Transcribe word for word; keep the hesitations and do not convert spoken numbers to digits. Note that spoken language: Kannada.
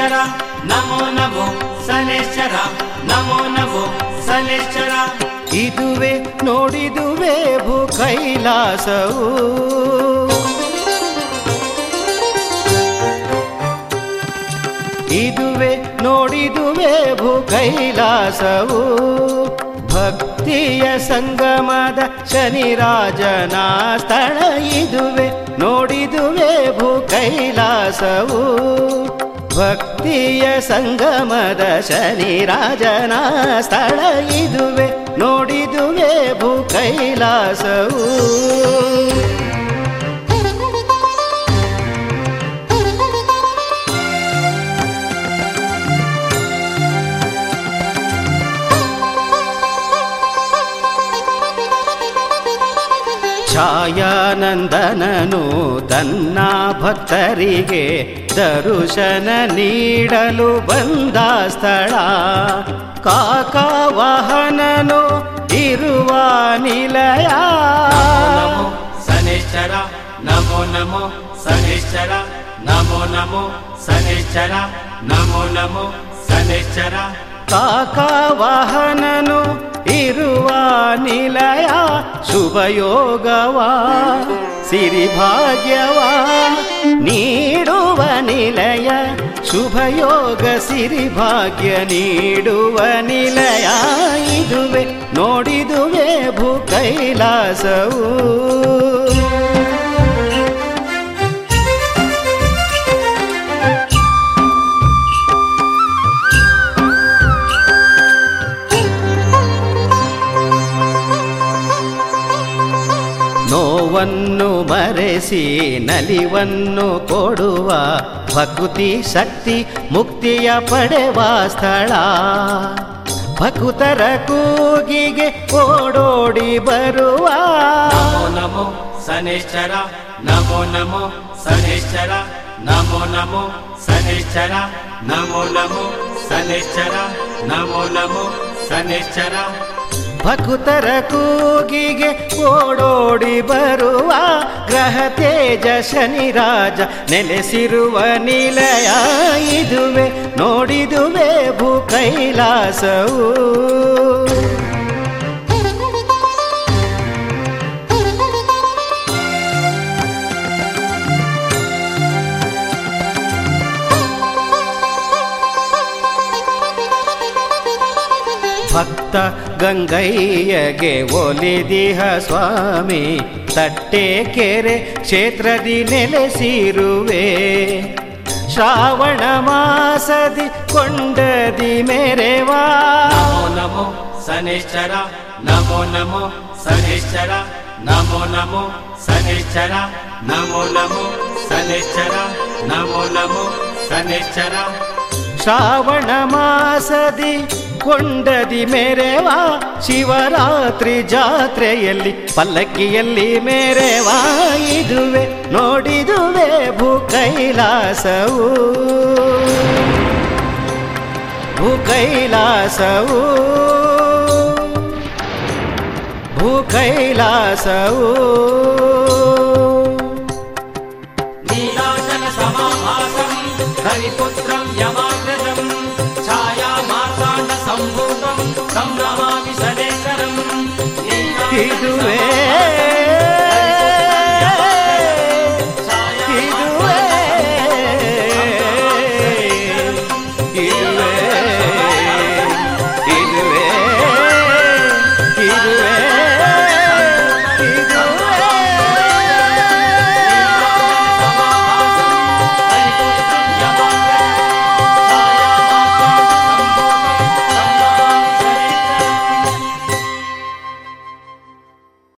ಸನೇಶ್ವರ ನಮೋ ನಮೋ ಸನೇಶ್ವರ ನಮೋ ನಮೋ ಸನೇಶ್ವರ. ಇದುವೆ ನೋಡಿದುವೆ ಭೂ ಕೈಲಾಸವು, ಇದುವೆ ನೋಡಿದುವೆ ಭೂ ಕೈಲಾಸವು. ಭಕ್ತಿಯ ಸಂಗಮದ ಶನಿರಾಜನ ಸ್ಥಳ ಇದುವೆ ನೋಡಿದುವೆ ಭೂ ಕೈಲಾಸವು. ಭಕ್ತಿಯ ಸಂಗಮದ ಶನಿರಾಜನ ಸ್ಥಳ ಇದುವೆ ನೋಡಿದುವೆ ಭೂ ಕೈಲಾಸವು. ಛಾಯಾನಂದನನು ತನ್ನ ಭಕ್ತರಿಗೆ ದರುಶನ ನೀಡಲು ಬಂದ ಸ್ಥಳ. ಕಾಕವಾಹನನು ಇರುವ ನಿಲಯ. ನಮೋ ಸನೇಶ್ವರ ನಮೋ ನಮೋ ಸನೇಶ್ವರ ನಮೋ ನಮೋ ಸನೇಶ್ವರ ನಮೋ ನಮೋ ಸನೇಶ್ವರ. ಕಾಕವಾಹನನು ಇರುವ ನಿಲಯ. ಶುಭಯೋಗವಾ ಸಿರಿಭಾಗ್ಯವಾ ನೀಡುವ ನಿಲಯ. ಶುಭಯೋಗ ಸಿರಿಭಾಗ್ಯ ನೀಡುವ ನಿಲಯ ಇದುವೆ ನೋಡಿದುವೆ ಭೂ ಕೈಲಾಸವು. ನೋವನ್ನು ಮರೆಸಿ ನಲಿವನ್ನು ಕೊಡುವ ಭಕುತಿ ಶಕ್ತಿ ಮುಕ್ತಿಯ ಪಡೆವ ಸ್ಥಳ. ಭಕುತರ ಕೂಗಿಗೆ ಓಡೋಡಿ ಬರುವ. ನಮೋ ನಮೋ ಸನೇಶ್ವರ ನಮೋ ನಮೋ ಸನೇಶ್ವರ ನಮೋ ನಮೋ ಸನೇಶ್ವರ ನಮೋ ನಮೋ ಸನೇಶ್ವರ ನಮೋ ನಮೋ ಸನೇಶ್ವರ. ಭಕುತರ ಕೂಗಿಗೆ ಓಡೋಡಿ ಬರುವ ಗ್ರಹ ತೇಜ ಶನಿರಾಜ ನೆಲೆಸಿರುವ ನಿಲಯ ಇದುವೆ ನೋಡಿದುವೆ ಭೂ ಕೈಲಾಸವು. ಭಕ್ತ ಗಂಗಯ್ಯಗೆ ಒಲಿದಿಹ ಸ್ವಾಮಿ ತಟ್ಟೆ ಕೆರೆ ಕ್ಷೇತ್ರದಿ ನೆಲೆಸಿರುವೆ. ಶ್ರಾವಣ ಮಾಸದಿ ಕೊಂಡದಿ ಮೆರೆವಾ. ನಮೋ ನಮೋ ಸನೇಶ್ವರ ನಮೋ ನಮೋ ಸನೇಶ್ವರ ನಮೋ ನಮೋ ಸನೇಶ್ವರ ನಮೋ ನಮೋ ಸನೇಶ್ವರ ನಮೋ ನಮೋ ಸನೇಶ್ವರ. ಶ್ರಾವಣ ಮಾಸದಿ ಕೊಂಡದಿ ಮೆರೆವಾ. ಶಿವರಾತ್ರಿ ಜಾತ್ರೆಯಲ್ಲಿ ಪಲ್ಲಕ್ಕಿಯಲ್ಲಿ ಮೆರೆವಾ ಇದುವೆ ನೋಡಿದುವೆ ಭೂ ಕೈಲಾಸವು. ಭೂ ಕೈಲಾಸವು ಭೂ ಕೈಲಾಸವು. ನೀಲಾಚಲ ಸಮಾಭಾಸಂ ಹರಿಪುತ್ರಂ ಯಮಾಗ್ರಜಂ ಛಾಯಾ ಮಾರ್ತಾಂಡ ಸಂಭೂತಂ ಸಂಭ್ರಮಾಮಿ ಸನೇಶ್ವರಂ. ಇದುವೇ